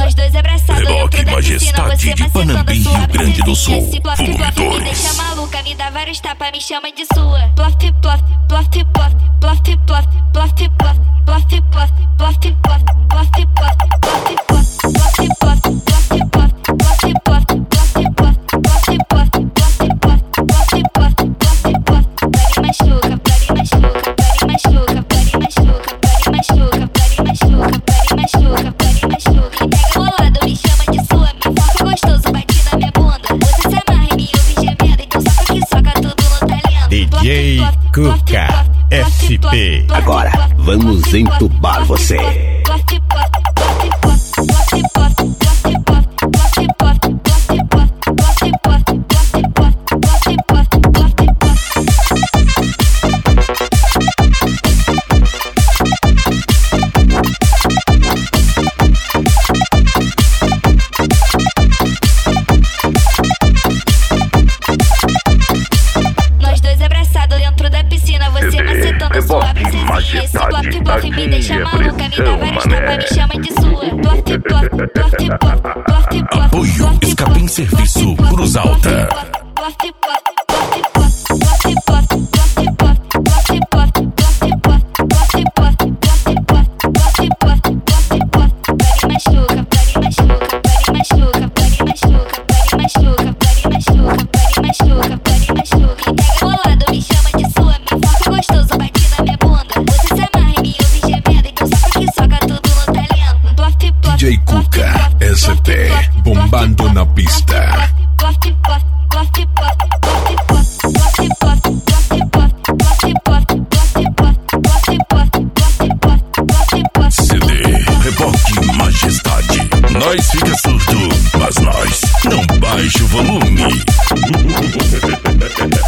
Nós dois abraçados Reboque Majestade de Panambi, Rio Grande do Sul. Esse plop, Volume plop, 2. me deixa maluca, me dá vários tapas, me chama de sua. Plop, plop, plop, plop, plop, plop, plop, plop, plop, plop, plop, plop, plop, DJ Cuca SP. Agora vamos entubar você. Você macetando sua princesinha. Esse plop, plop, me deixa maluca, me dá vários tapas, me chama de sua. Plop, plop, plop, plop, plop, plop. Apoio Escapim Serviço Cruz Alta. DJ Cuca SP, bombando na pista. CD Reboque Majestade. Nós fica surdo, mas nós não baixa o volume.